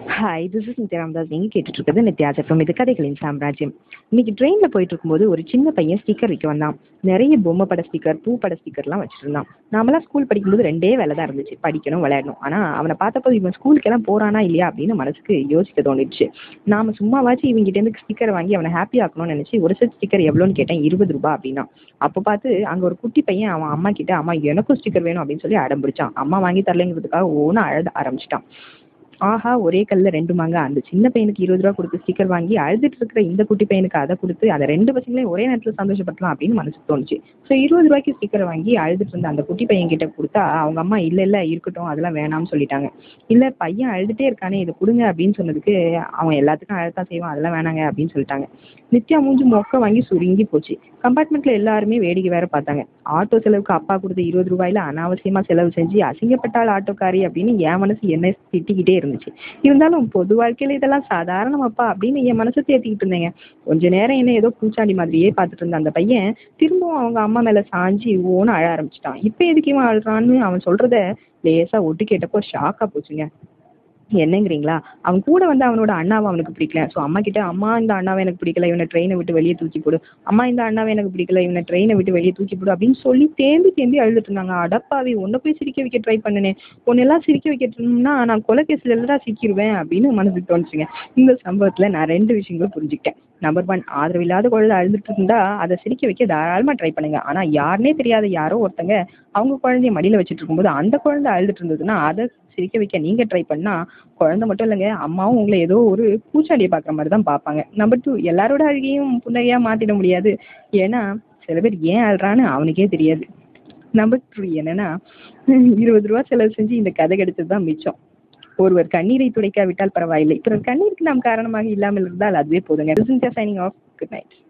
Hi, this is Nithya Ramadas. நீங்க கேட்டுட்டு இருக்கிறது நித்யா ஜெஃப்எம். இது கதைகளின் சாம்ராஜ்யம். இன்னைக்கு ட்ரெயின்ல போயிட்டு இருக்கும்போது ஒரு சின்ன பையன் ஸ்டிக்கர் விற்க வந்தான். நிறைய பொம்மை பட ஸ்டிக்கர், பூ பட ஸ்டிக்கர்லாம் வச்சிருந்தான். நாமெல்லாம் ஸ்கூல் படிக்கும்போது ரெண்டே வேலை தான் இருந்துச்சு, படிக்கணும், விளையாடணும். ஆனா அவனை பார்த்தப்போ இவன் ஸ்கூலுக்கெல்லாம் போறானா இல்லையா அப்படின்னு மனசுக்கு யோசிக்க தோணிடுச்சு. நாம சும்மாவாச்சும் இவங்க கிட்ட இருந்து ஸ்டிக்கர் வாங்கி அவனை ஹாப்பி ஆக்கணும்னு நினைச்சு ஒரு செட் ஸ்டிக்கர் எவ்வளோன்னு கேட்டேன். 20 ரூபாய் அப்படின்னா. அப்போ பார்த்து அங்க ஒரு குட்டி பையன் அவன் அம்மா கிட்ட, அம்மா எனக்கும் ஸ்டிக்கர் வேணும் அப்படின்னு சொல்லி அடம் பிடிச்சான். அம்மா வாங்கி தரலைங்கிறதுக்காக ஓன்னு அழுத ஆரம்பிச்சிட்டான். ஆஹா, ஒரே கல்ல ரெண்டு மாங்க. அந்த சின்ன பையனுக்கு 20 ரூபா கொடுத்து ஸ்டிக்கர் வாங்கி அழுதுட்டு இருக்கிற இந்த குட்டி பையனுக்கு அதை கொடுத்து அதை ரெண்டு பசங்களையும் ஒரே நேரத்தில் சந்தோஷப்படலாம் அப்படின்னு மனசுக்கு தோணுச்சு. ஸோ 20 ரூபாய்க்கு ஸ்டிக்கர் வாங்கி அழுதுட்டு இருந்த அந்த குட்டி பையன் கிட்ட கொடுத்தா அவங்க அம்மா இல்ல இல்ல இருக்கட்டும், அதெல்லாம் வேணாம்னு சொல்லிட்டாங்க. இல்ல பையன் அழுதுட்டே இருக்கானே, இதை கொடுங்க அப்படின்னு சொன்னதுக்கு அவன் எல்லாத்துக்கும் அழுத்தான் செய்வான், அதெல்லாம் வேணாங்க அப்படின்னு சொல்லிட்டாங்க. நித்யா மூஞ்சி மொக்க வாங்கி சுருங்கி போச்சு. கம்பார்ட்மெண்ட்ல எல்லாருமே வேடிக்கை வேற பார்த்தாங்க. ஆட்டோ செலவுக்கு அப்பா கொடுத்த 20 ரூபாயில அனாவசியமா செலவு செஞ்சு அசிங்கப்பட்டாள் ஆட்டோக்காரி அப்படின்னு என் மனசு என்ன திட்டிக்கிட்டே இருந்துச்சு. இருந்தாலும் பொது வாழ்க்கையில இதெல்லாம் சாதாரணமாப்பா அப்படின்னு என் மனசை தேத்திக்கிட்டு இருந்தேங்க. கொஞ்ச நேரம் என்ன ஏதோ பூச்சாண்டி மாதிரியே பார்த்துட்டு இருந்த அந்த பையன் திரும்பவும் அவங்க அம்மா மேல சாஞ்சி ஓன்னு அழ ஆரம்பிச்சிட்டான். இப்ப எதுக்கு இவன் அழுறான்னு அவன் சொல்றத லேசா ஒட்டு கேட்டப்போ ஷாக்கா போச்சுங்க. என்னங்கிறீங்களா? அவன் கூட வந்து அவனோட அண்ணாவை அவனுக்கு பிடிக்கல. ஸோ அம்மா கிட்ட, அம்மா இந்த அண்ணாவை எனக்கு பிடிக்கல, இவனை ட்ரெயினை விட்டு வெளியே தூக்கி போடு, அம்மா இந்த அண்ணாவை எனக்கு பிடிக்கல, இவனை ட்ரெயினை விட்டு வெளியே தூக்கி போடு அப்படின்னு சொல்லி தேம்பி தேம்பி அழுதுட்டு இருந்தாங்க. அடப்பாவி, உன்னை போய் சிரிக்க வைக்க ட்ரை பண்ணினேன், உன்னெல்லாம் சிரிக்க வைக்கணும்னா நான் கொலைகேசில எல்லாம் சிக்கிடுவேன் அப்படின்னு மனசுக்கு தோணுச்சுங்க. இந்த சம்பவத்துல நான் 2 விஷயங்களும் புரிஞ்சுக்கிட்டேன். நம்பர் 1, ஆதரவு இல்லாத குழந்தை அழுதுட்டு இருந்தா அதை சிரிக்க வைக்க தாராளமா ட்ரை பண்ணுங்க. ஆனா யாருனே தெரியாத யாரோ ஒருத்தங்க அவங்க குழந்தைய மடியில வச்சுட்டு இருக்கும்போது அந்த குழந்தை அழுதுட்டு இருந்ததுன்னா அதை சிரிக்க வைக்க நீங்க ட்ரை பண்ணா குழந்தை மட்டும் இல்லைங்க, அம்மாவும் உங்களை ஏதோ ஒரு பூச்சாண்டியை பார்க்குற மாதிரி தான் பார்ப்பாங்க. நம்பர் 2, எல்லாரோட அழுகையும் புன்னகையா மாத்திட முடியாது. ஏன்னா சில பேர் ஏன் அழுறான்னு அவனுக்கே தெரியாது. நம்பர் 3 என்னன்னா, 20 ரூபா செலவு செஞ்சு இந்த கதை கிடைச்சது தான் மிச்சம். ஒருவர் கண்ணீரை துடைக்காவிட்டால் பரவாயில்லை, பிறர் கண்ணீருக்கு நாம் காரணமாக இல்லாமல் இருந்தால் அதுவே போதுங்க. Signing off. Good night.